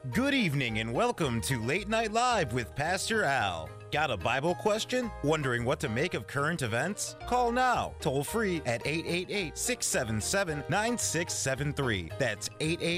Good evening and welcome to Late Night Live with Pastor Al. Got a Bible question? Wondering what to make of current events? Call now, toll free at 888-677-9673. That's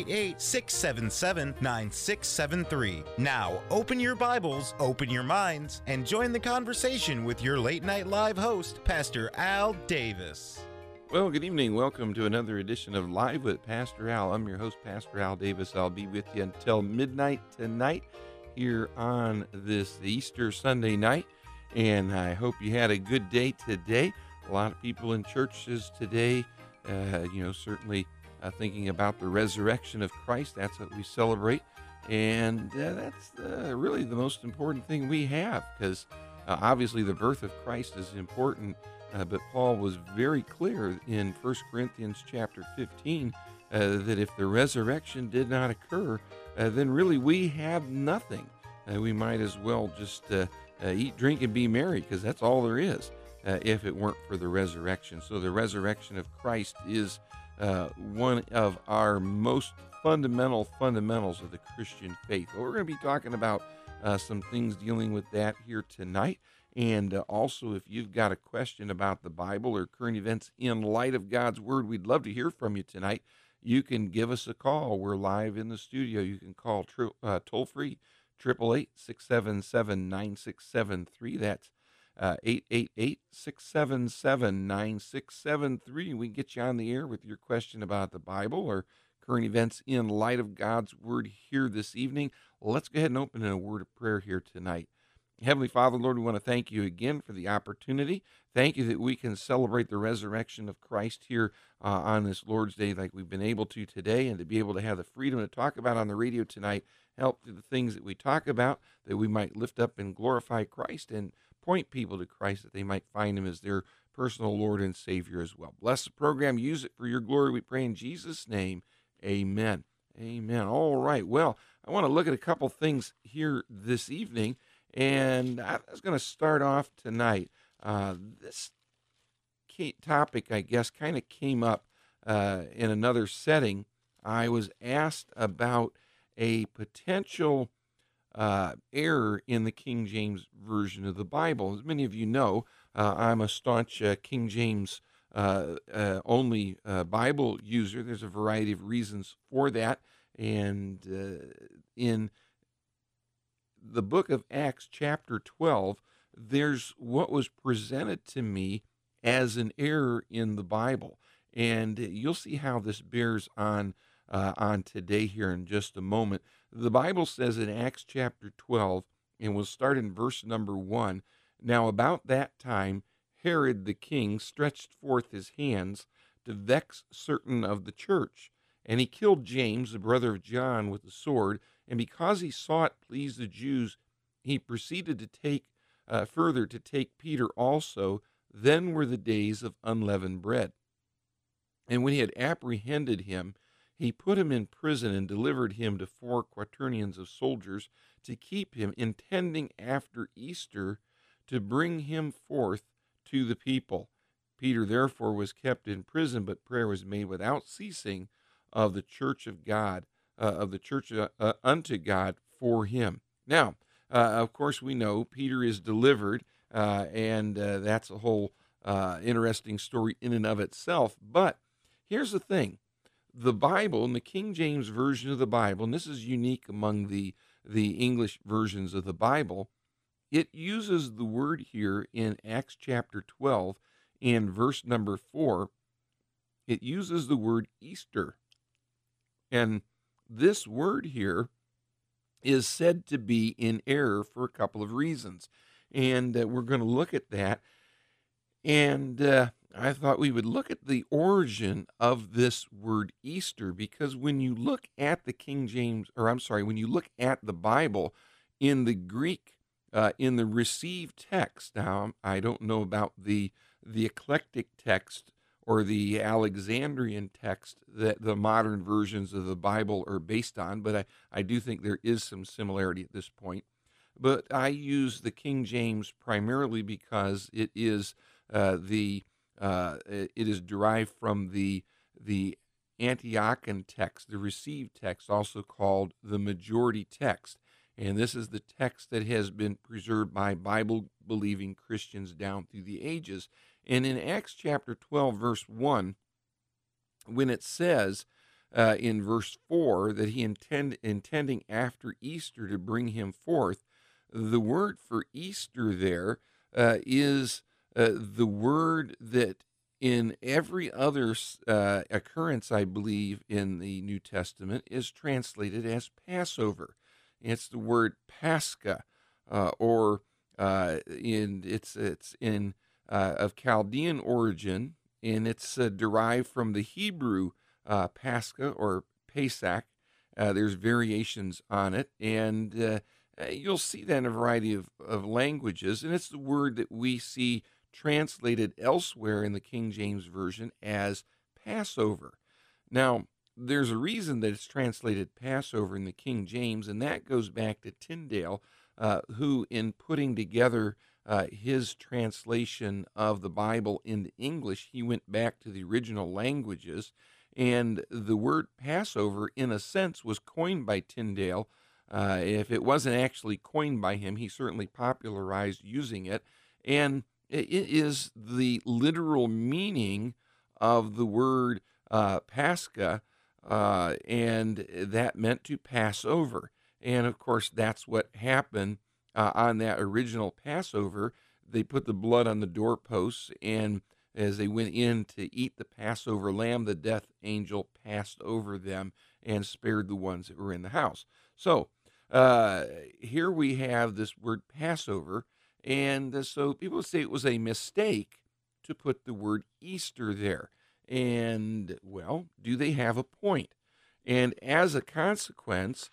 888-677-9673. Now, open your Bibles, open your minds, and join the conversation with your Late Night Live host, Pastor Al Davis. Well, good evening. Welcome to another edition of Live with Pastor Al. I'm your host, Pastor Al Davis. I'll be with you until midnight tonight here on this Easter Sunday night, and I hope you had a good day today. A lot of people in churches today, certainly thinking about the resurrection of Christ. That's what we celebrate, and that's really the most important thing we have, because obviously the birth of Christ is important. But Paul was very clear in 1 Corinthians chapter 15 that if the resurrection did not occur, then really we have nothing. We might as well just eat, drink, and be merry, because that's all there is if it weren't for the resurrection. So the resurrection of Christ is one of our most fundamentals of the Christian faith. Well, we're going to be talking about some things dealing with that here tonight. And also, if you've got a question about the Bible or current events in light of God's Word, we'd love to hear from you tonight. You can give us a call. We're live in the studio. You can call toll-free, 888-677-9673. That's 888-677-9673. We can get you on the air with your question about the Bible or current events in light of God's Word here this evening. Let's go ahead and open in a word of prayer here tonight. Heavenly Father, Lord, we want to thank you again for the opportunity. Thank you that we can celebrate the resurrection of Christ here on this Lord's Day like we've been able to today, and to be able to have the freedom to talk about on the radio tonight. Help through the things that we talk about, that we might lift up and glorify Christ and point people to Christ, that they might find him as their personal Lord and Savior as well. Bless the program. Use it for your glory. We pray in Jesus' name. Amen. Amen. All right. Well, I want to look at a couple things here this evening. And I was going to start off tonight. This topic, I guess, kind of came up in another setting. I was asked about a potential error in the King James Version of the Bible. As many of you know, I'm a staunch King James only Bible user. There's a variety of reasons for that. And in the book of Acts, chapter 12, there's what was presented to me as an error in the Bible. And you'll see how this bears on today here in just a moment. The Bible says in Acts chapter 12, and we'll start in verse number 1, "Now about that time Herod the king stretched forth his hands to vex certain of the church, and he killed James, the brother of John, with the sword. And because he sought please the Jews, he proceeded to take further to take Peter also. Then were the days of unleavened bread. And when he had apprehended him, he put him in prison and delivered him to 4 quaternions of soldiers to keep him, intending after Easter to bring him forth to the people. Peter therefore was kept in prison, but prayer was made without ceasing of the church of God, unto God for him." Now, of course, we know Peter is delivered, and that's a whole interesting story in and of itself. But here's the thing. The Bible, in the King James Version of the Bible, and this is unique among the English versions of the Bible, it uses the word here in Acts chapter 12 in verse number 4. It uses the word Easter. And this word here is said to be in error for a couple of reasons. And we're going to look at that. And I thought we would look at the origin of this word Easter, because when you look at the when you look at the Bible in the Greek, in the received text, now I don't know about the eclectic text or the Alexandrian text that the modern versions of the Bible are based on, but I do think there is some similarity at this point. But I use the King James primarily because it is derived from the Antiochian text, the received text, also called the majority text. And this is the text that has been preserved by Bible-believing Christians down through the ages. And in Acts chapter 12, verse 1, when it says in verse 4 that he intending after Easter to bring him forth, the word for Easter there is the word that in every other occurrence, I believe, in the New Testament is translated as Passover. It's the word Pascha, or it's in of Chaldean origin, and it's derived from the Hebrew Pascha or Pesach. There's variations on it, and you'll see that in a variety of languages, and it's the word that we see translated elsewhere in the King James Version as Passover. Now, there's a reason that it's translated Passover in the King James, and that goes back to Tyndale, who, in putting together his translation of the Bible into English, he went back to the original languages, and the word Passover, in a sense, was coined by Tyndale. If it wasn't actually coined by him, he certainly popularized using it, and it is the literal meaning of the word Pascha, and that meant to pass over. And of course, that's what happened on that original Passover. They put the blood on the doorposts, and as they went in to eat the Passover lamb, the death angel passed over them and spared the ones that were in the house. So here we have this word Passover, and so people say it was a mistake to put the word Easter there. And, well, do they have a point? And as a consequence,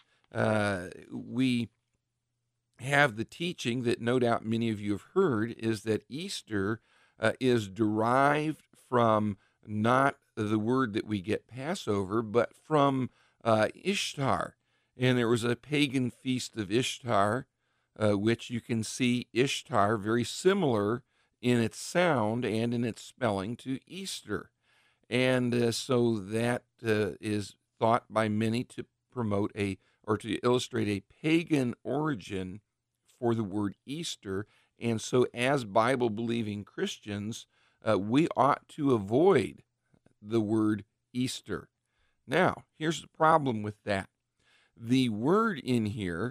we have the teaching that no doubt many of you have heard, is that Easter is derived from not the word that we get Passover, but from Ishtar. And there was a pagan feast of Ishtar, which you can see Ishtar very similar in its sound and in its spelling to Easter. And so that is thought by many to promote or to illustrate a pagan origin for the word Easter. And so as Bible-believing Christians, we ought to avoid the word Easter. Now, here's the problem with that. The word in here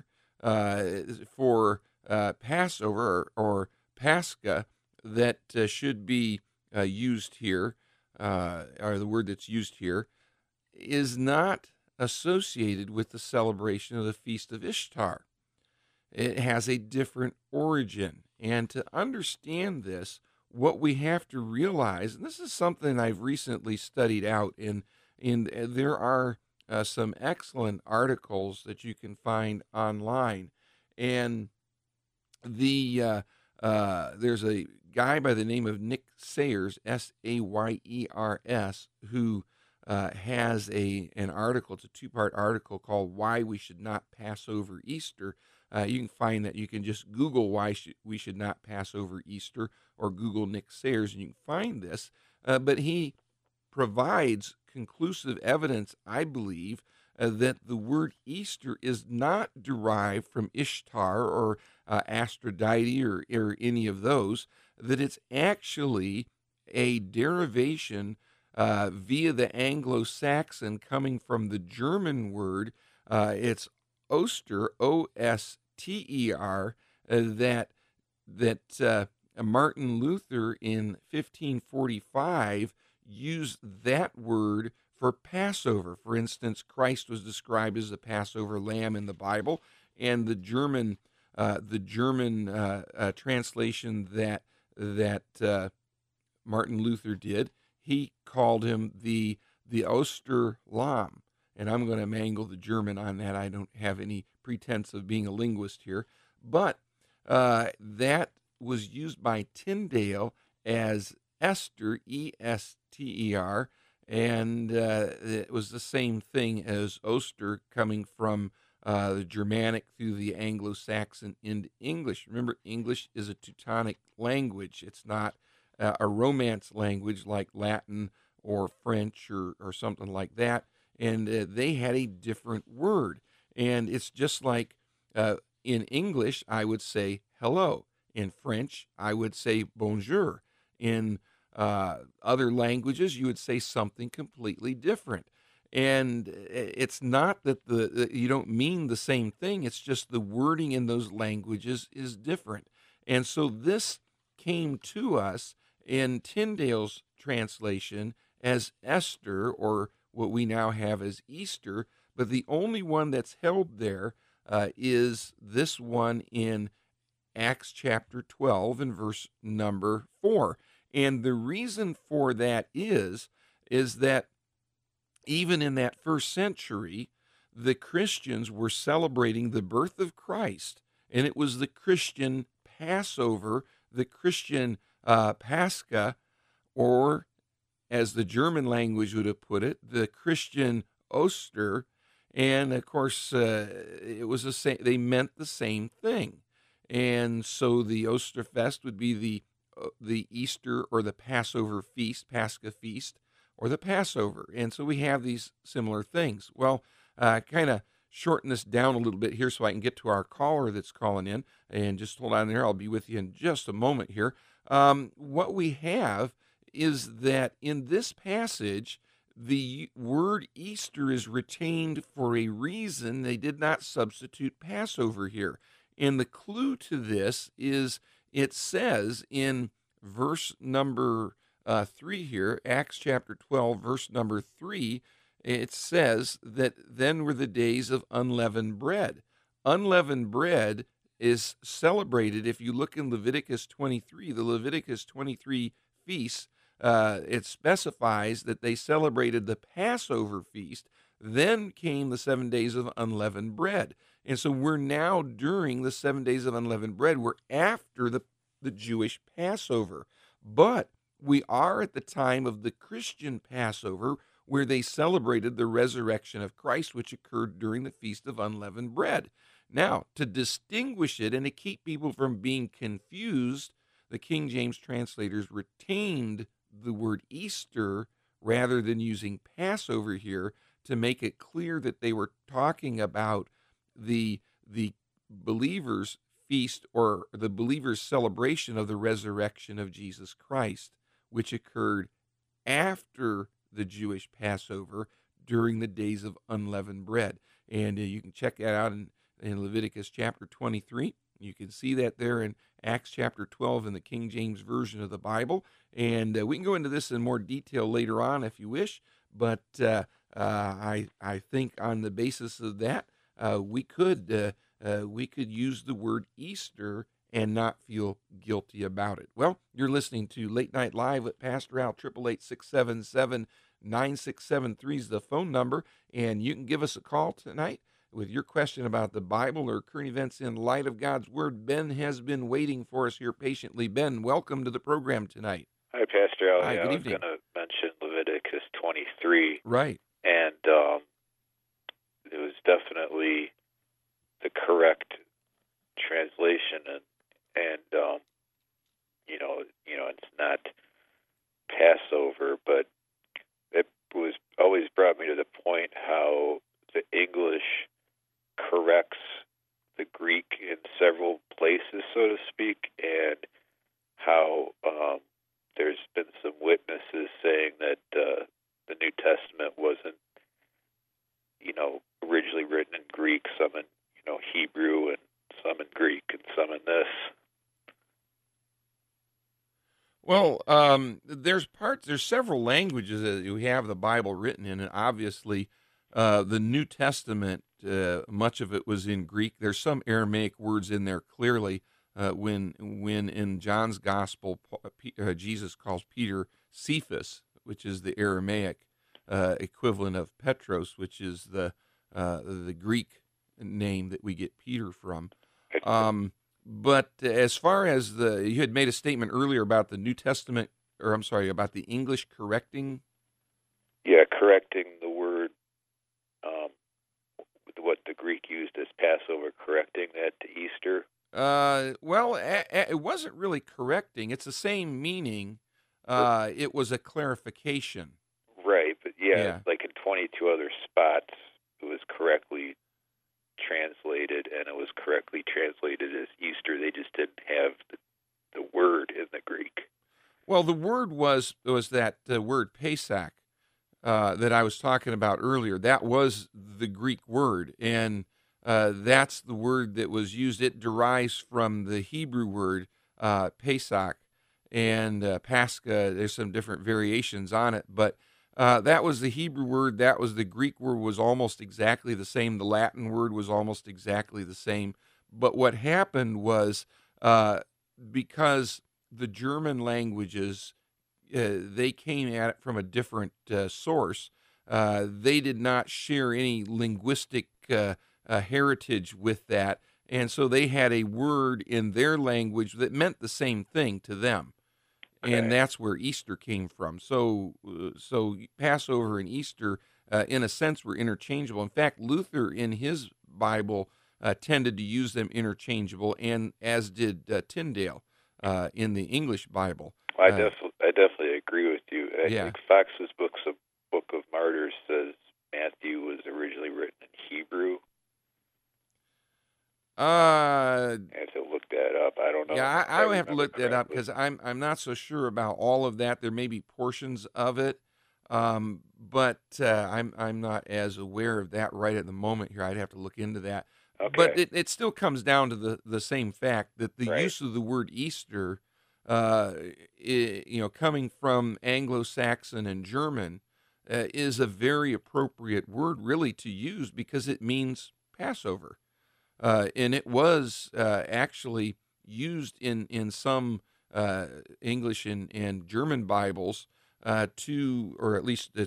for Passover or Pascha that should be used here, or the word that's used here, is not associated with the celebration of the Feast of Ishtar. It has a different origin. And to understand this, what we have to realize, and this is something I've recently studied out, and there are some excellent articles that you can find online. And there's a guy by the name of Nick Sayers, Sayers, who has an article. It's a two-part article called "Why We Should Not Pass Over Easter." You can find that. You can just Google "Why We Should Not Pass Over Easter" or Google Nick Sayers, and you can find this. But he provides conclusive evidence, I believe, that the word Easter is not derived from Ishtar or Aphrodite or any of those, that it's actually a derivation via the Anglo-Saxon coming from the German word. It's Oster, O-S-T-E-R, that Martin Luther in 1545 used that word for Passover. For instance, Christ was described as the Passover lamb in the Bible, and the German translation that Martin Luther did, he called him the Osterlamm. And I'm going to mangle the German on that. I don't have any pretense of being a linguist here. But that was used by Tyndale as Esther, E-S-T-E-R, and it was the same thing as Oster coming from the Germanic through the Anglo-Saxon into English. Remember, English is a Teutonic language. It's not a Romance language like Latin or French or something like that, and they had a different word. And it's just like in English, I would say hello. In French, I would say bonjour. In other languages, you would say something completely different. And it's not that you don't mean the same thing. It's just the wording in those languages is different. And so this came to us in Tyndale's translation as Esther, or what we now have as Easter. But the only one that's held there is this one in Acts chapter 12 and verse number 4. And the reason for that is that even in that first century, the Christians were celebrating the birth of Christ, and it was the Christian Passover, the Christian Pascha, or as the German language would have put it, the Christian Oster. And of course, it was the same. They meant the same thing. And so the Osterfest would be the Easter or the Passover feast, Pascha feast, or the Passover. And so we have these similar things. Well, kind of shorten this down a little bit here so I can get to our caller that's calling in. And just hold on there. I'll be with you in just a moment here. What we have is that in this passage, the word Easter is retained for a reason. They did not substitute Passover here. And the clue to this is it says in verse number 3 here, Acts chapter 12, verse number 3, it says that then were the days of unleavened bread. Unleavened bread is celebrated, if you look in Leviticus 23, the Leviticus 23 feasts, it specifies that they celebrated the Passover feast. Then came the 7 days of unleavened bread. And so we're now during the 7 days of unleavened bread. We're after the Jewish Passover. But we are at the time of the Christian Passover, where they celebrated the resurrection of Christ, which occurred during the Feast of Unleavened Bread. Now, to distinguish it and to keep people from being confused, the King James translators retained the word Easter rather than using Passover here to make it clear that they were talking about the believers' feast or the believers' celebration of the resurrection of Jesus Christ, which occurred after the Jewish Passover during the days of unleavened bread. And you can check that out in Leviticus chapter 23. You can see that there in Acts chapter 12 in the King James Version of the Bible. And we can go into this in more detail later on if you wish. But I think on the basis of that, we could use the word Easter and not feel guilty about it. Well, you're listening to Late Night Live with Pastor Al. 888-677-9673 is the phone number, and you can give us a call tonight with your question about the Bible or current events in light of God's Word. Ben has been waiting for us here patiently. Ben, welcome to the program tonight. Hi, Pastor Al. Hi, good I evening. was going to mention Leviticus 23. Right. And it was definitely the correct translation, and it's not Passover, but it was always brought me to the point how the English corrects the Greek in several places, so to speak, and how there's been some witnesses saying that the New Testament wasn't, originally written in Greek, some in, Hebrew, and some in Greek, and some in this. Well, there's several languages that we have the Bible written in, and obviously the New Testament, much of it was in Greek. There's some Aramaic words in there clearly. When in John's Gospel, Jesus calls Peter Cephas, which is the Aramaic equivalent of Petros, which is the Greek name that we get Peter from. But as far as you had made a statement earlier about the New Testament, or I'm sorry, about the English correcting. Yeah, correcting the word, what the Greek used as Passover, correcting that to Easter. Well, it wasn't really correcting. It's the same meaning. It was a clarification. Yeah. like in 22 other spots, it was correctly translated, and it was correctly translated as Easter. They just didn't have the word in the Greek. Well, the word was that word Pesach that I was talking about earlier. That was the Greek word, and that's the word that was used. It derives from the Hebrew word Pesach and Pascha. There's some different variations on it, but that was the Hebrew word. That was the Greek word, was almost exactly the same. The Latin word was almost exactly the same. But what happened was because the German languages, they came at it from a different source. They did not share any linguistic heritage with that, and so they had a word in their language that meant the same thing to them, and that's where Easter came from. So Passover and Easter, in a sense, were interchangeable. In fact, Luther in his Bible tended to use them interchangeable, and as did Tyndale in the English Bible. I definitely agree with you. I think Fox's Book of Martyrs says Matthew was originally written in Hebrew. I have to look that up. I don't know. Yeah, I would have to look that up because I'm not so sure about all of that. There may be portions of it, but I'm not as aware of that right at the moment here. I'd have to look into that. Okay. But it still comes down to the same fact that the use of the word Easter, coming from Anglo-Saxon and German, is a very appropriate word really to use because it means Passover. And it was actually used in some English and German Bibles or at least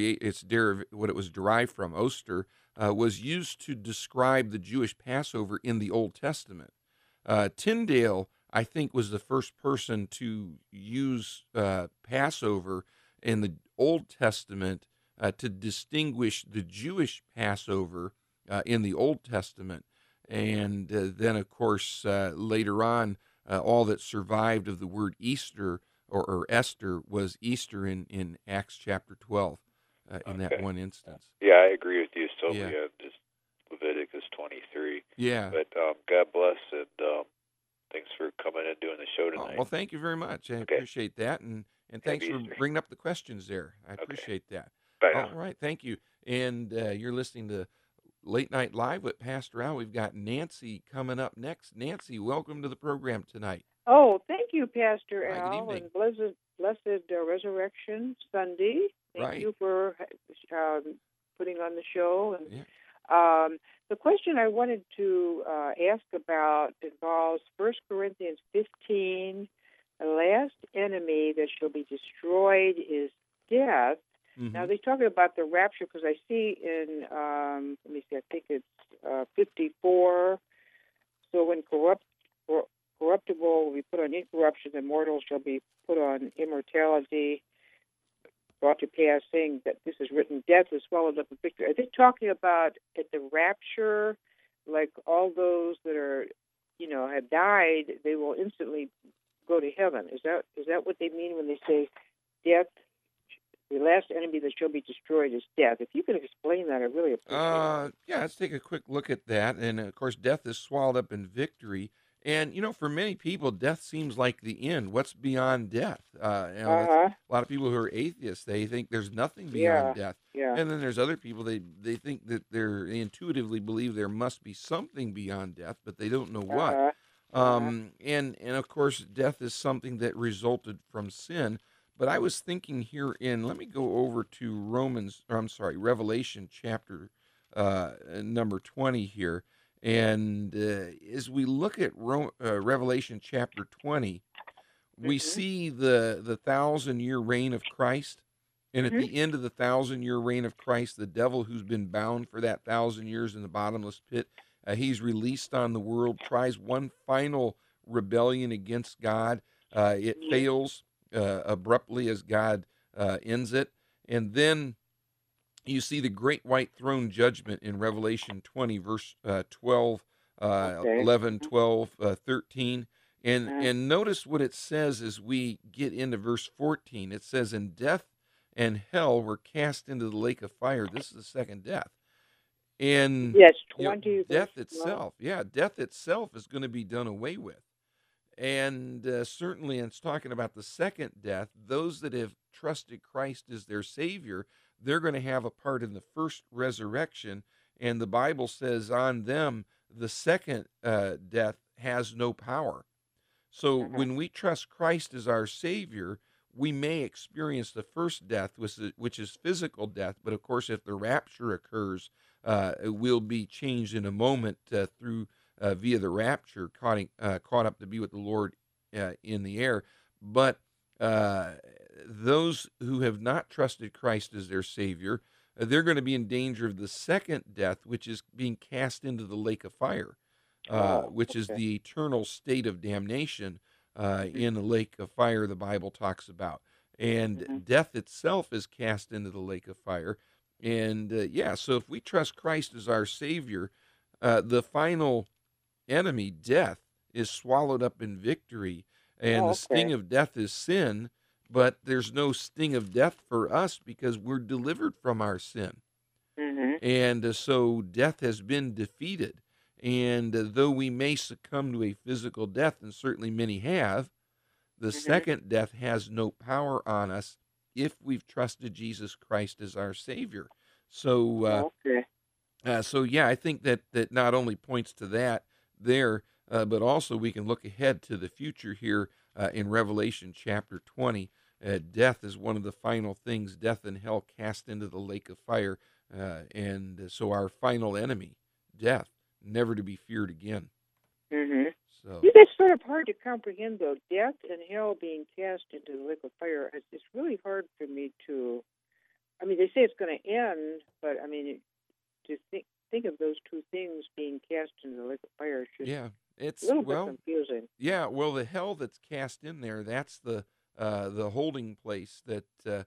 what it was derived from, Oster, was used to describe the Jewish Passover in the Old Testament. Tyndale, I think, was the first person to use Passover in the Old Testament to distinguish the Jewish Passover in the Old Testament. And then, of course, later on, all that survived of the word Easter or Esther was Easter in Acts chapter 12 in that one instance. Yeah, I agree with you, Sylvia. Just Leviticus 23. Yeah. But God bless, and thanks for coming and doing the show tonight. Well, thank you very much. I appreciate that, and thanks for bringing up the questions there. I appreciate that. Bye now. All right, thank you. And you're listening to Late Night Live with Pastor Al. We've got Nancy coming up next. Nancy, welcome to the program tonight. Oh, thank you, Pastor Hi, good Al, evening. and blessed Resurrection Sunday. Thank you for putting on the show. And the question I wanted to ask about involves 1 Corinthians 15. The last enemy that shall be destroyed is death. Mm-hmm. Now, they're talking about the rapture because I see in, let me see, I think it's 54. So when corruptible will be put on incorruption, and mortals shall be put on immortality, brought to pass, saying that this is written, death is swallowed up in victory. Are they talking about at the rapture, like all those that are, have died, they will instantly go to heaven? Is that what they mean when they say death? The last enemy that shall be destroyed is death. If you can explain that, I really appreciate it. Yeah, let's take a quick look at that. And, of course, death is swallowed up in victory. And, for many people, death seems like the end. What's beyond death? A lot of people who are atheists, they think there's nothing beyond death. Yeah. And then there's other people, they think that they intuitively believe there must be something beyond death, but they don't know what. And, of course, death is something that resulted from sin. But I was thinking here let me go over to Revelation chapter number 20 here. And as we look at Revelation chapter 20, we see the 1,000-year reign of Christ. And at the end of the 1,000-year reign of Christ, the devil who's been bound for that 1,000 years in the bottomless pit, he's released on the world, tries one final rebellion against God. It fails abruptly as God ends it. And then you see the great white throne judgment in Revelation 20, verse 12, 11, 12, 13. And notice what it says as we get into verse 14. It says, "And death and hell were cast into the lake of fire. This is the second death. And Yes, you know, 20. death verse 12. itself, death itself is going to be done away with. And certainly, it's talking about the second death. Those that have trusted Christ as their Savior, they're going to have a part in the first resurrection. And the Bible says on them, the second death has no power. So when we trust Christ as our Savior, we may experience the first death, which is physical death. But of course, if the rapture occurs, it will be changed in a moment through via the rapture, caught up to be with the Lord in the air. But those who have not trusted Christ as their Savior, they're going to be in danger of the second death, which is being cast into the lake of fire, which is the eternal state of damnation in the lake of fire the Bible talks about. And death itself is cast into the lake of fire. And so if we trust Christ as our Savior, the final enemy, death, is swallowed up in victory. And the sting of death is sin, but there's no sting of death for us because we're delivered from our sin. And so death has been defeated. And though we may succumb to a physical death, and certainly many have, the second death has no power on us if we've trusted Jesus Christ as our Savior. So, I think that not only points to that there, but also we can look ahead to the future here in Revelation chapter 20. Death is one of the final things, death and hell cast into the lake of fire. And so our final enemy, death, never to be feared again. So That's sort of hard to comprehend, though. Death and hell being cast into the lake of fire. It's really hard for me to. I mean, they say it's going to end, but I mean, to think of those two things being cast into the lake of fire is just it's a little bit confusing. Yeah, well, the hell that's cast in there, that's the holding place that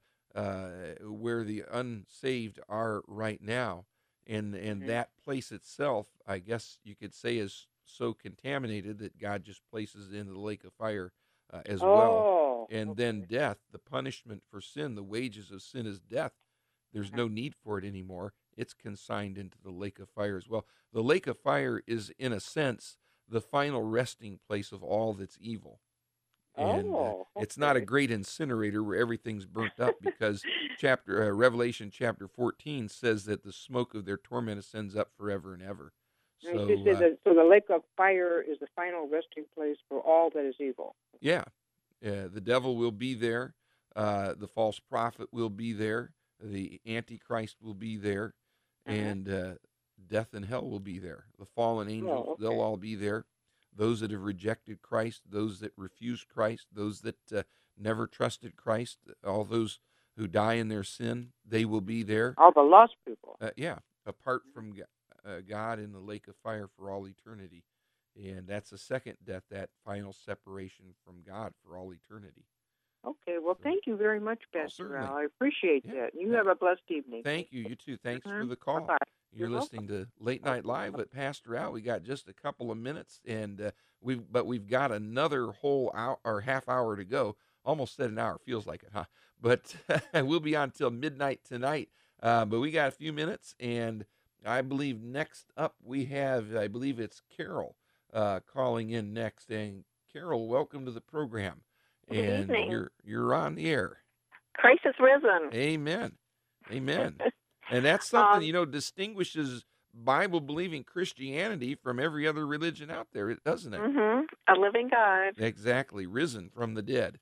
where the unsaved are right now, and that place itself, I guess you could say, is so contaminated that God just places it into the lake of fire as well. And then death, the punishment for sin, the wages of sin is death. There's no need for it anymore. It's consigned into the lake of fire as well. The lake of fire is, in a sense, the final resting place of all that's evil. And it's not a great incinerator where everything's burnt up, because Revelation chapter 14 says that the smoke of their torment ascends up forever and ever. So the lake of fire is the final resting place for all that is evil. The devil will be there. The false prophet will be there. The Antichrist will be there. And death and hell will be there. The fallen angels, they'll all be there. Those that have rejected Christ, those that refuse Christ, those that never trusted Christ, all those who die in their sin, they will be there. All the lost people. Apart from God in the lake of fire for all eternity. And that's the second death, that final separation from God for all eternity. Okay, well, thank you very much, Pastor Al. I appreciate that. You have a blessed evening. Thank you. You too. Thanks for the call. Bye-bye. You're listening to Late Night Live with Pastor Al. We got just a couple of minutes, and we've got another whole hour or half hour to go. Almost said an hour. Feels like it, huh? But we'll be on till midnight tonight. But we got a few minutes, and I believe next up we have, I believe it's Carol calling in next. And Carol, welcome to the program. Good evening. You're on the air. Christ is risen. Amen. Amen. And that's something, distinguishes Bible-believing Christianity from every other religion out there, doesn't it? A living God. Exactly. Risen from the dead.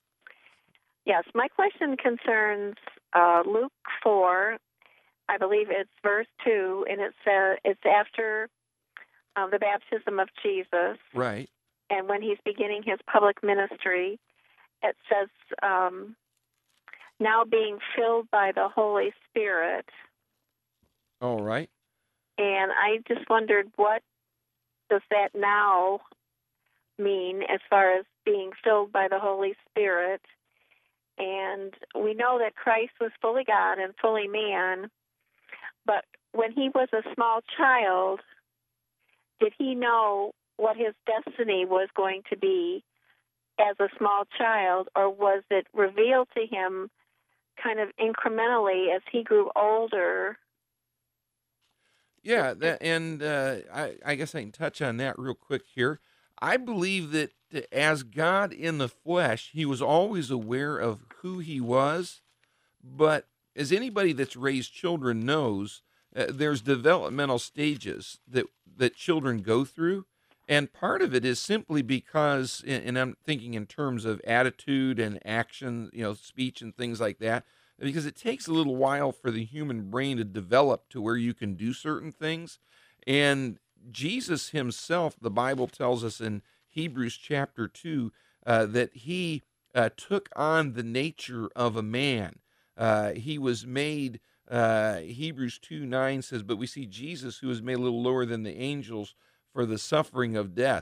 Yes, my question concerns Luke 4. I believe it's verse 2, and it says it's after the baptism of Jesus. Right. And when he's beginning his public ministry, it says, now being filled by the Holy Spirit. All right. And I just wondered, what does that now mean as far as being filled by the Holy Spirit? And we know that Christ was fully God and fully man, but when he was a small child, did he know what his destiny was going to be as a small child, or was it revealed to him kind of incrementally as he grew older. Yeah, I guess I can touch on that real quick here. I believe that as God in the flesh, he was always aware of who he was, but as anybody that's raised children knows, there's developmental stages that children go through, and part of it is simply because, and I'm thinking in terms of attitude and action, speech and things like that, because it takes a little while for the human brain to develop to where you can do certain things. And Jesus himself, the Bible tells us in Hebrews chapter 2, that he took on the nature of a man. He was made, Hebrews 2:9 says, but we see Jesus, who was made a little lower than the angels for the suffering of death.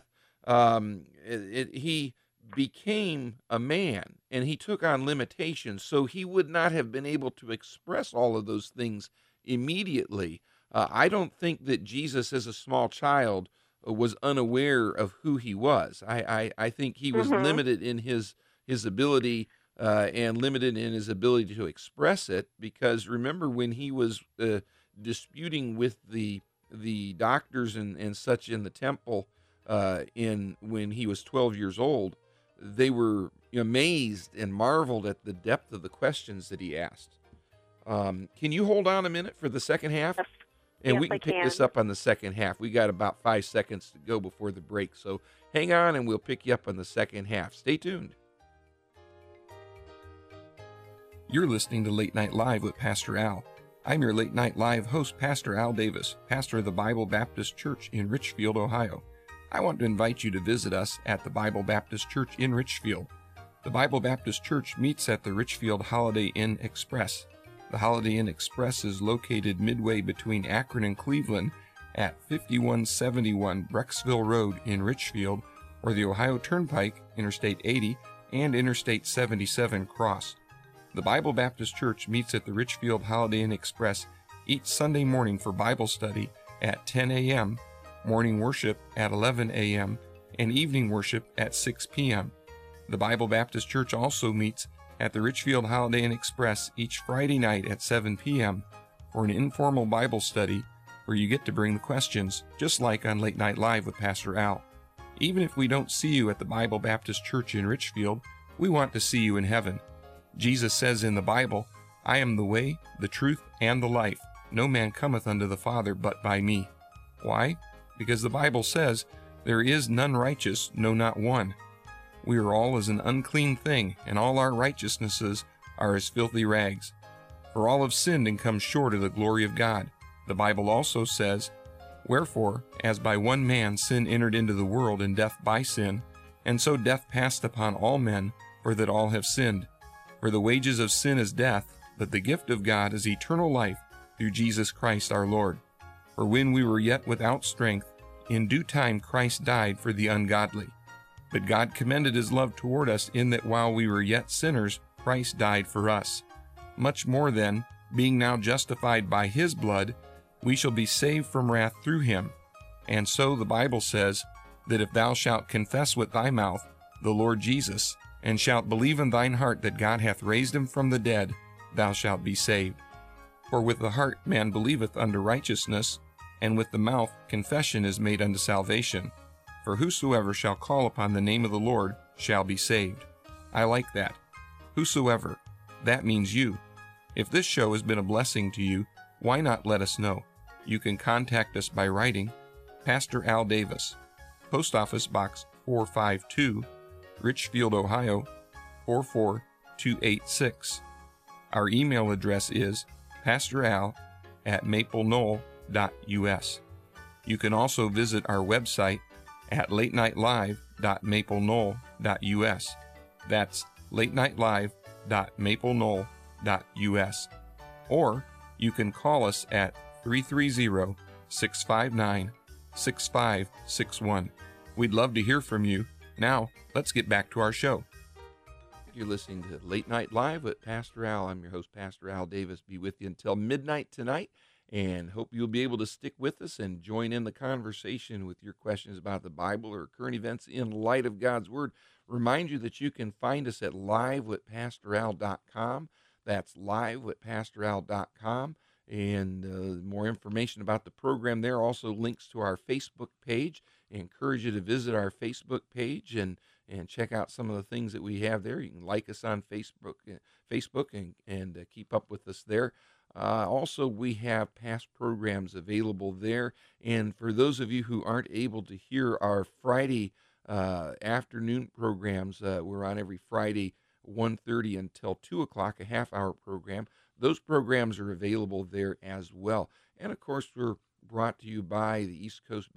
He became a man, and he took on limitations, so he would not have been able to express all of those things immediately. I don't think that Jesus, as a small child, was unaware of who he was. I think he was limited in his ability and limited in his ability to express it, because remember when he was disputing with the doctors and such in the temple when he was 12 years old, they were amazed and marveled at the depth of the questions that he asked. Can you hold on a minute for the second half? Yes. And Yes, we can I pick can. this up on the second half. We got about 5 seconds to go before the break, so hang on and we'll pick you up on the second half. Stay tuned. You're listening to Late Night Live with Pastor Al. I'm your Late Night Live host, Pastor Al Davis, pastor of the Bible Baptist Church in Richfield, Ohio. I want to invite you to visit us at the Bible Baptist Church in Richfield. The Bible Baptist Church meets at the Richfield Holiday Inn Express. The Holiday Inn Express is located midway between Akron and Cleveland at 5171 Brecksville Road in Richfield, where the Ohio Turnpike, Interstate 80, and Interstate 77 cross. The Bible Baptist Church meets at the Richfield Holiday Inn Express each Sunday morning for Bible study at 10 a.m., morning worship at 11 a.m., and evening worship at 6 p.m. The Bible Baptist Church also meets at the Richfield Holiday Inn Express each Friday night at 7 p.m. for an informal Bible study where you get to bring the questions, just like on Late Night Live with Pastor Al. Even if we don't see you at the Bible Baptist Church in Richfield, we want to see you in heaven. Jesus says in the Bible, I am the way, the truth, and the life. No man cometh unto the Father but by me. Why? Because the Bible says, there is none righteous, no, not one. We are all as an unclean thing, and all our righteousnesses are as filthy rags. For all have sinned and come short of the glory of God. The Bible also says, wherefore, as by one man sin entered into the world, and death by sin, and so death passed upon all men, for that all have sinned. For the wages of sin is death, but the gift of God is eternal life through Jesus Christ our Lord. For when we were yet without strength, in due time Christ died for the ungodly. But God commended his love toward us in that while we were yet sinners, Christ died for us. Much more then, being now justified by his blood, we shall be saved from wrath through him. And so the Bible says that if thou shalt confess with thy mouth the Lord Jesus, and shalt believe in thine heart that God hath raised him from the dead, thou shalt be saved. For with the heart man believeth unto righteousness, and with the mouth confession is made unto salvation. For whosoever shall call upon the name of the Lord shall be saved. I like that. Whosoever. That means you. If this show has been a blessing to you, why not let us know? You can contact us by writing Pastor Al Davis, Post Office Box 452, Richfield, Ohio 44286. Our email address is pastoral@mapleknoll.us. You can also visit our website at latenightlive.mapleknoll.us. That's latenightlive.mapleknoll.us. Or you can call us at 330-659-6561. We'd love to hear from you. Now, let's get back to our show. You're listening to Late Night Live with Pastor Al. I'm your host, Pastor Al Davis. Be with you until midnight tonight, and hope you'll be able to stick with us and join in the conversation with your questions about the Bible or current events in light of God's Word. Remind you that you can find us at livewithpastoral.com. That's live@pastoral.com. And more information about the program there. Also links to our Facebook page. I encourage you to visit our Facebook page and check out some of the things that we have there. You can like us on Facebook and keep up with us there. Also, we have past programs available there. And for those of you who aren't able to hear our Friday afternoon programs, we're on every Friday, 1:30 until 2 o'clock, a half-hour program. Those programs are available there as well. And, of course, we're brought to you by the East Coast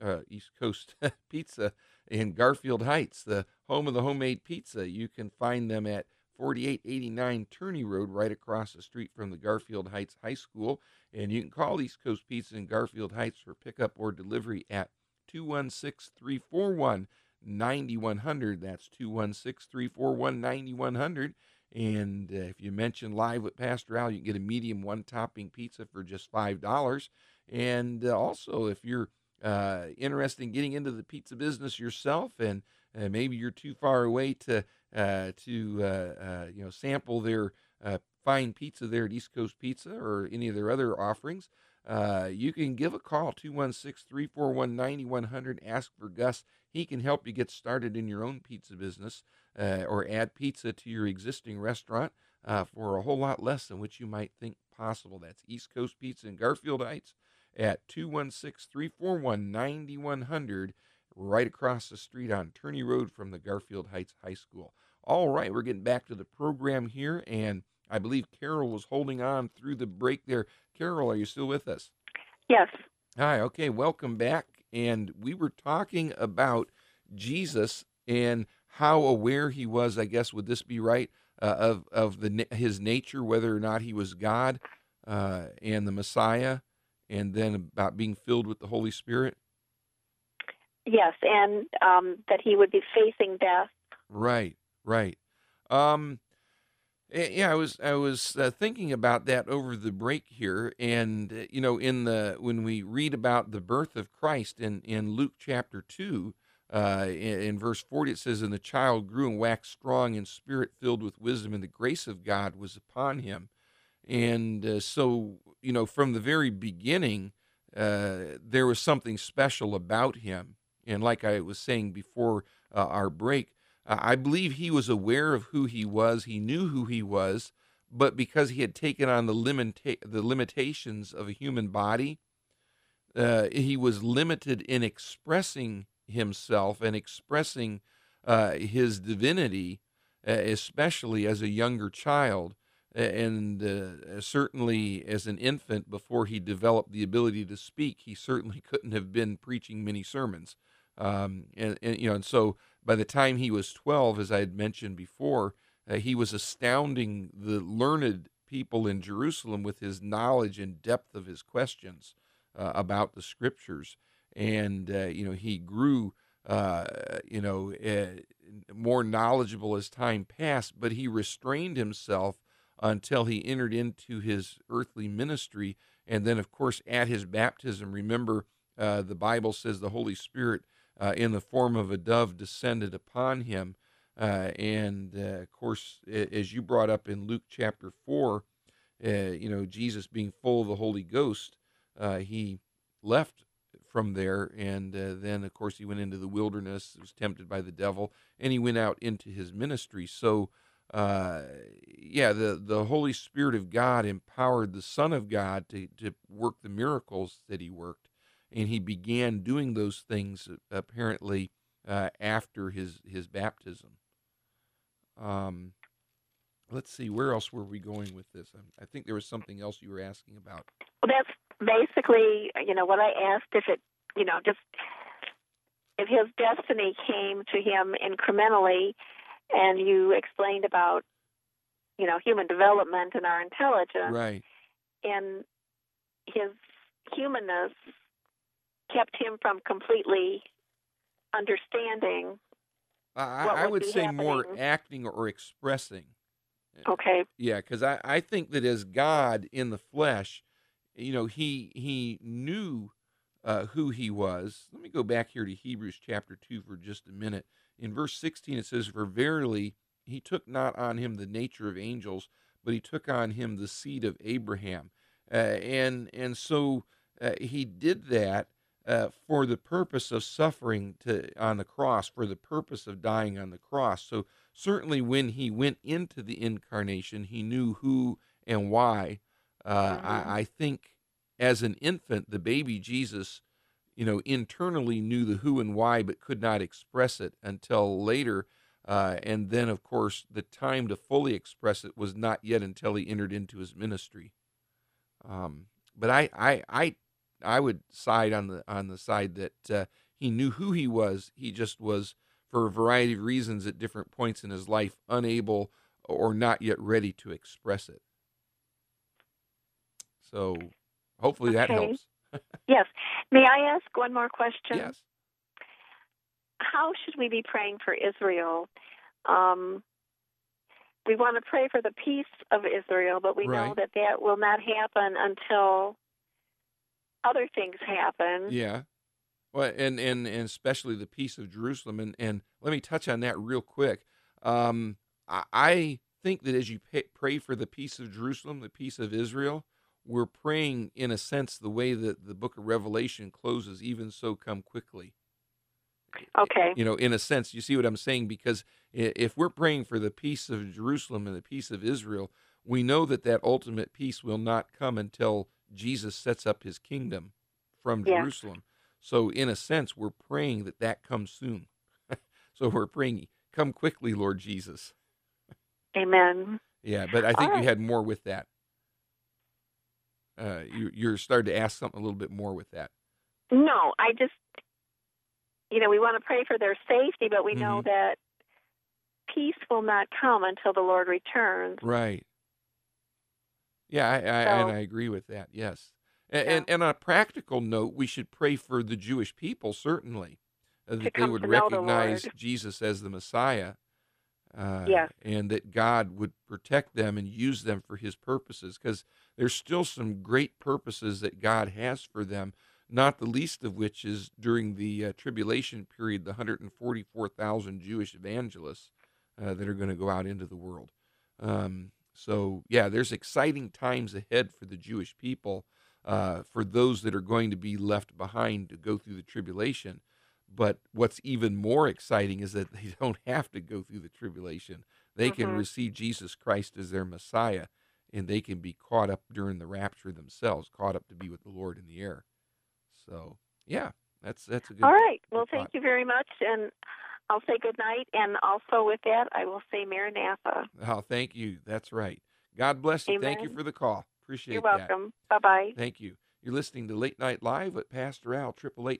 Pizza in Garfield Heights, the home of the homemade pizza. You can find them at 4889 Turney Road, right across the street from the Garfield Heights High School. And you can call East Coast Pizza in Garfield Heights for pickup or delivery at 216-341-9100. That's 216-341-9100. And if you mention Live with Pastor Al, you can get a medium one-topping pizza for just $5. And also, if you're interested in getting into the pizza business yourself, and maybe you're too far away to sample their fine pizza there at East Coast Pizza or any of their other offerings, you can give a call, 216-341-9100. Ask for Gus. He can help you get started in your own pizza business or add pizza to your existing restaurant for a whole lot less than what you might think possible. That's East Coast Pizza in Garfield Heights at 216-341-9100, right across the street on Turney Road from the Garfield Heights High School. All right, we're getting back to the program here, and I believe Carol was holding on through the break there. Carol, are you still with us? Yes. Hi, okay, welcome back. And we were talking about Jesus and how aware he was, I guess, would this be right, of his nature, whether or not he was God and the Messiah, and then about being filled with the Holy Spirit? Yes, and that he would be facing death. Right. Yeah, I was thinking about that over the break here, and when we read about the birth of Christ in Luke chapter 2, in verse 40, it says, "And the child grew and waxed strong in spirit, filled with wisdom, and the grace of God was upon him." And so, from the very beginning, there was something special about him. And like I was saying before our break, I believe he was aware of who he was. He knew who he was, but because he had taken on the limitations of a human body, he was limited in expressing himself and expressing his divinity, especially as a younger child, and certainly as an infant before he developed the ability to speak. He certainly couldn't have been preaching many sermons. And so by the time he was 12, as I had mentioned before, he was astounding the learned people in Jerusalem with his knowledge and depth of his questions about the scriptures. And, he grew, more knowledgeable as time passed, but he restrained himself until he entered into his earthly ministry. And then, of course, at his baptism, remember, the Bible says the Holy Spirit in the form of a dove descended upon him. Of course, as you brought up in Luke chapter 4, Jesus being full of the Holy Ghost, he left from there, and then, of course, he went into the wilderness, was tempted by the devil, and he went out into his ministry. So, the Holy Spirit of God empowered the Son of God to work the miracles that he worked. And he began doing those things apparently after his baptism. Let's see, where else were we going with this? I think there was something else you were asking about. Well, that's basically, what I asked, if his destiny came to him incrementally, and you explained about, human development and our intelligence. Right. And his humanness kept him from completely understanding. I would say happening. More acting or expressing. Okay. Yeah, because I think that as God in the flesh, he knew who he was. Let me go back here to Hebrews chapter 2 for just a minute. In verse 16 it says, "For verily he took not on him the nature of angels, but he took on him the seed of Abraham. And so he did that for the purpose of suffering on the cross, for the purpose of dying on the cross. So certainly when he went into the incarnation, he knew who and why. I think as an infant, the baby Jesus, internally knew the who and why, but could not express it until later. And then, of course, the time to fully express it was not yet until he entered into his ministry. But I would side on the side that he knew who he was. He just was, for a variety of reasons at different points in his life, unable or not yet ready to express it. So hopefully that helps. Yes. May I ask one more question? Yes. How should we be praying for Israel? We want to pray for the peace of Israel, but we know that will not happen until other things happen. Yeah. Well, and especially the peace of Jerusalem. And let me touch on that real quick. I think that as you pray for the peace of Jerusalem, the peace of Israel, we're praying, in a sense, the way that the book of Revelation closes, even so come quickly. Okay. In a sense, you see what I'm saying? Because if we're praying for the peace of Jerusalem and the peace of Israel, we know that ultimate peace will not come until Jesus sets up his kingdom from Jerusalem. So in a sense, we're praying that comes soon. So we're praying, come quickly, Lord Jesus. Amen. Yeah, but I think you had more with that. You're starting to ask something a little bit more with that. No, I just, we want to pray for their safety, but we know that peace will not come until the Lord returns. Right. Yeah, and I agree with that, yes. And on a practical note, we should pray for the Jewish people, certainly, that they would recognize Jesus as the Messiah, and that God would protect them and use them for his purposes, because there's still some great purposes that God has for them, not the least of which is during the tribulation period, the 144,000 Jewish evangelists that are going to go out into the world. So, there's exciting times ahead for the Jewish people, for those that are going to be left behind to go through the tribulation. But what's even more exciting is that they don't have to go through the tribulation. They can receive Jesus Christ as their Messiah, and they can be caught up during the rapture themselves, caught up to be with the Lord in the air. So, that's a good. All right. Well, thought. thank you very much, and I'll say good night, and also with that, I will say Maranatha. Oh, thank you. That's right. God bless you. Amen. Thank you for the call. Appreciate You're that. welcome. Bye-bye. Thank you. You're listening to Late Night Live with Pastor Al.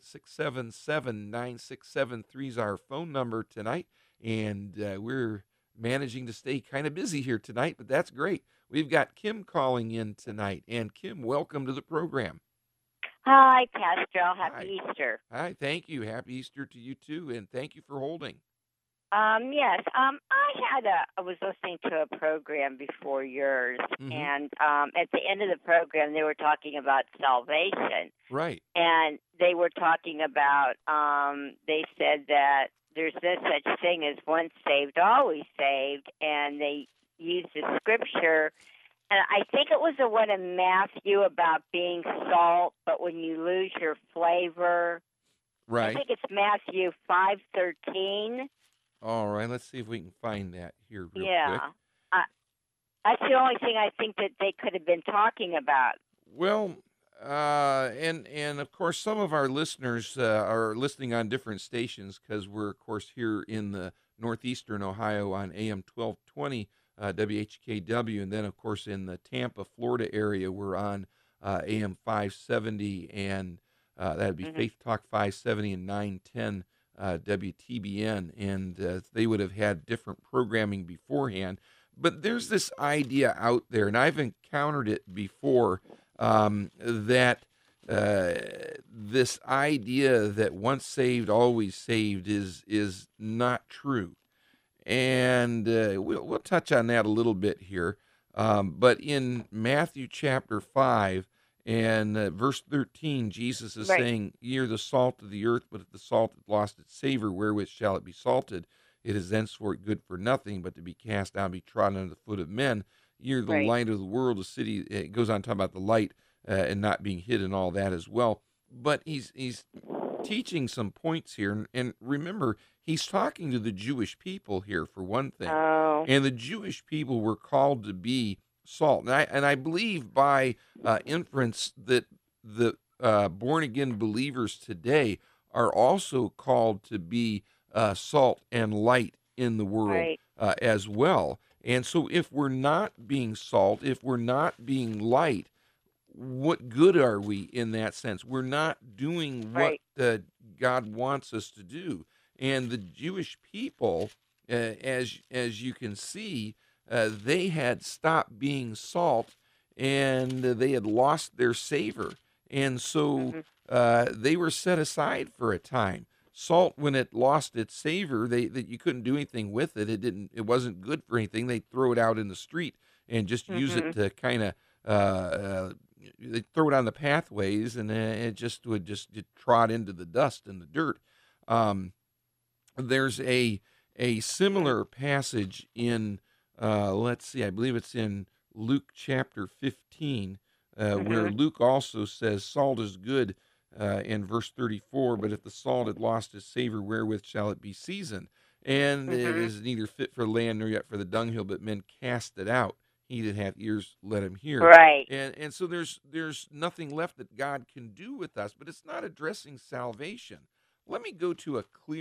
888-677-9673 is our phone number tonight, and we're managing to stay kind of busy here tonight, but that's great. We've got Kim calling in tonight, and Kim, welcome to the program. Hi, Pastor Al. Happy Easter. Hi, thank you. Happy Easter to you, too, and thank you for holding. Yes, I was listening to a program before yours, and at the end of the program, they were talking about salvation. Right. And they were talking about, they said that there's no such thing as once saved, always saved, and they used the scripture. And I think it was the one in Matthew about being salt, but when you lose your flavor. Right. I think it's Matthew 5:13. All right, let's see if we can find that here real quick. That's the only thing I think that they could have been talking about. Well, and of course, some of our listeners are listening on different stations because we're, of course, here in the northeastern Ohio on AM 1220 WHKW, and then, of course, in the Tampa, Florida area, we're on AM 570, and that'd be Faith Talk 570 and 910. WTBN, and they would have had different programming beforehand. But there's this idea out there, and I've encountered it before, that this idea that once saved, always saved is not true. And we'll touch on that a little bit here. But in Matthew chapter 5, and verse 13, Jesus is saying, "Ye are the salt of the earth, but if the salt hath lost its savor, wherewith shall it be salted? It is thenceforth good for nothing, but to be cast down, be trodden under the foot of men. You're the Right. light of the world. A city. It goes on to talk about the light and not being hid and all that as well. But he's teaching some points here, and remember, he's talking to the Jewish people here for one thing, Oh. and the Jewish people were called to be salt, and I believe by inference that the born again believers today are also called to be salt and light in the world Right. as well. And so, if we're not being salt, if we're not being light, what good are we in that sense? We're not doing what Right. God wants us to do. And the Jewish people, as you can see, they had stopped being salt, and they had lost their savor, and so they were set aside for a time. Salt, when it lost its savor, that you couldn't do anything with it. It wasn't good for anything. They'd throw it out in the street and just use it to kind of they throw it on the pathways, and it just would just trot into the dust and the dirt. There's a similar passage in let's see, I believe it's in Luke chapter 15, where Luke also says salt is good in verse 34, but if the salt had lost its savor, wherewith shall it be seasoned? And it is neither fit for land nor yet for the dunghill, but men cast it out. He that hath ears, let him hear. Right. And so there's nothing left that God can do with us, but it's not addressing salvation. Let me go to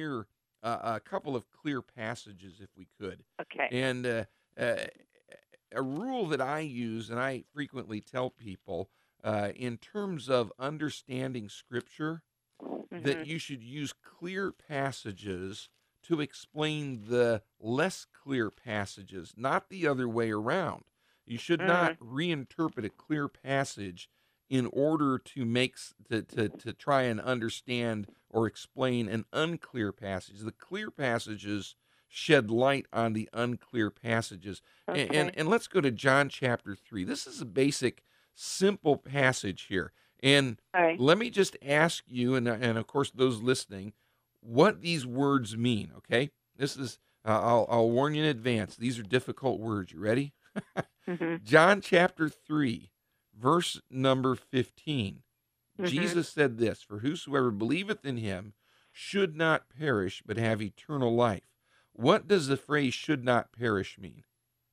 a couple of clear passages, if we could. Okay. And a rule that I use, and I frequently tell people, in terms of understanding Scripture, that you should use clear passages to explain the less clear passages, not the other way around. You should not reinterpret a clear passage in order to make to try and understand or explain an unclear passage. The clear passages shed light on the unclear passages. Okay. And let's go to John chapter 3. This is a basic, simple passage here. And All right. let me just ask you, and of course those listening, what these words mean, okay? This is, I'll warn you in advance, these are difficult words. You ready? John chapter 3, verse number 15. Jesus said this, "For whosoever believeth in him should not perish, but have eternal life." What does the phrase "should not perish" mean?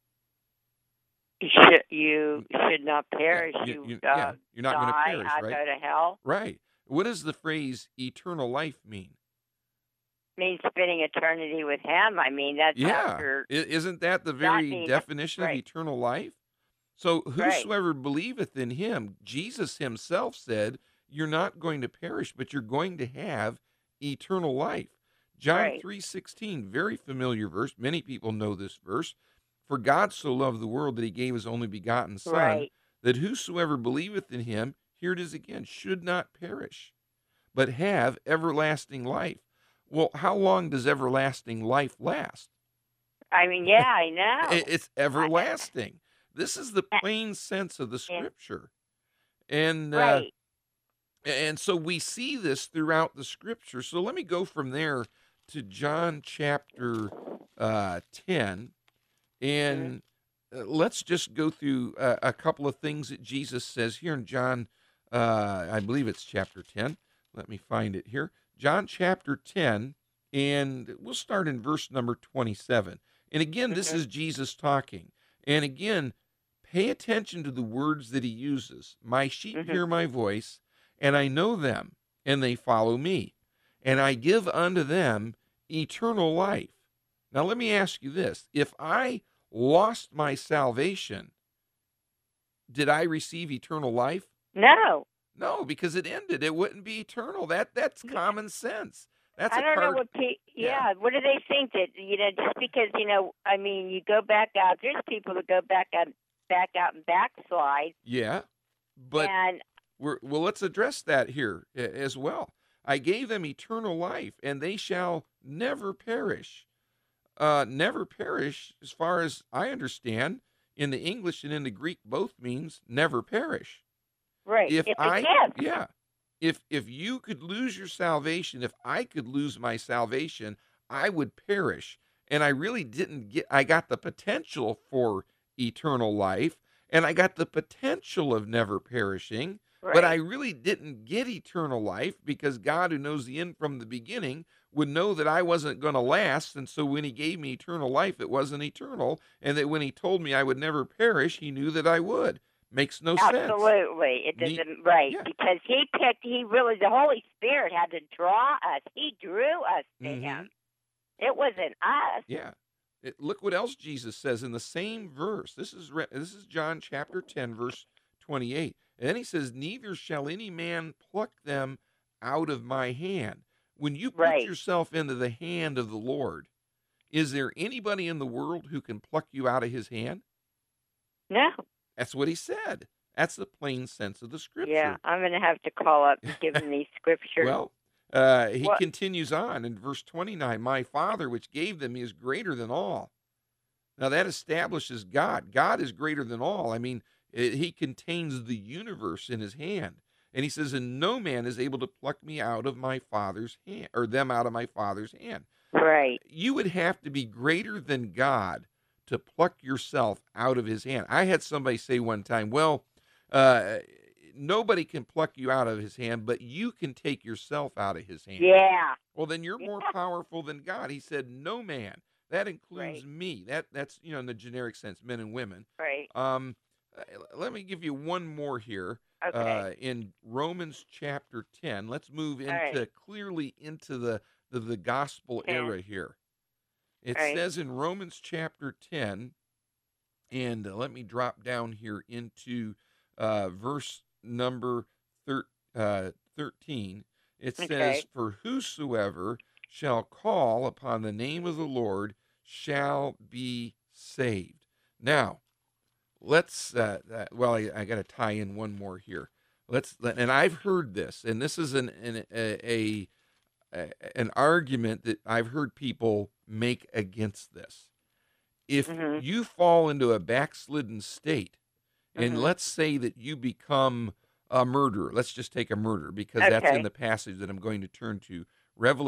You should not perish. You're not die, going to perish, not right? go to hell. Right. What does the phrase "eternal life" mean? Means spending eternity with him. I mean, that's after. Isn't that the very means- definition of right. eternal life? So Right. whosoever believeth in him, Jesus himself said, you're not going to perish, but you're going to have eternal life. John Right. 3:16, very familiar verse. Many people know this verse. For God so loved the world that he gave his only begotten Son, Right. that whosoever believeth in him, here it is again, should not perish, but have everlasting life. Well, how long does everlasting life last? I mean, yeah, I know. It's everlasting. This is the plain sense of the Yeah. Scripture. And Right. and so we see this throughout the Scripture. So let me go from there to John chapter 10. And let's just go through a couple of things that Jesus says here in John, I believe it's chapter 10. Let me find it here. John chapter 10, and we'll start in verse number 27. And again, this is Jesus talking. And again, pay attention to the words that he uses. My sheep hear my voice, and I know them, and they follow me. And I give unto them eternal life. Now, let me ask you this. If I lost my salvation, did I receive eternal life? No. No, because it ended. It wouldn't be eternal. That's common sense. That's I a don't know card. what what do they think that, just because, I mean, you go back out, there's people that go back out and backslide. Yeah, but And well, let's address that here as well. I gave them eternal life, and they shall never perish. Never perish, as far as I understand, in the English and in the Greek, both means never perish. right, If it's I, a gift. yeah, if you could lose your salvation, if I could lose my salvation, I would perish. And I really didn't I got the potential for eternal life, and I got the potential of never perishing, Right. but I really didn't get eternal life because God, who knows the end from the beginning, would know that I wasn't going to last. And so when he gave me eternal life, it wasn't eternal. And that when he told me I would never perish, he knew that I would. Makes no sense. Absolutely. It Ne- doesn't, right. yeah. Because the Holy Spirit had to draw us. He drew us to Mhm. him. It wasn't us. Yeah. Look what else Jesus says in the same verse. This is John chapter 10, verse 28. And then he says, neither shall any man pluck them out of my hand. When you put Right. yourself into the hand of the Lord, is there anybody in the world who can pluck you out of his hand? No. That's what he said. That's the plain sense of the scripture. Yeah, I'm going to have to call up and give him these scriptures. Well, he What- continues on in verse 29, my Father which gave them is greater than all. Now that establishes God. God is greater than all. I mean, he contains the universe in his hand. And he says, and no man is able to pluck me out of my Father's hand, or them out of my Father's hand. Right. You would have to be greater than God to pluck yourself out of his hand. I had somebody say one time, well, nobody can pluck you out of his hand, but you can take yourself out of his hand. Yeah. Well, then you're more powerful than God. He said, no man. That includes Right. me. That's in the generic sense, men and women. Right. Let me give you one more here. Okay. In Romans chapter 10, let's move into right. clearly into the gospel 10. era here. It Right. says in Romans chapter 10, and let me drop down here into verse number 13. It says, Okay. for whosoever shall call upon the name of the Lord shall be saved. Now, let's I got to tie in one more here. And I've heard this, and this is an argument that I've heard people make against this. If Mhm. you fall into a backslidden state, and Mhm. let's say that you become a murderer, let's just take a murder because that's in Okay. the passage that I'm going to turn to, Revelation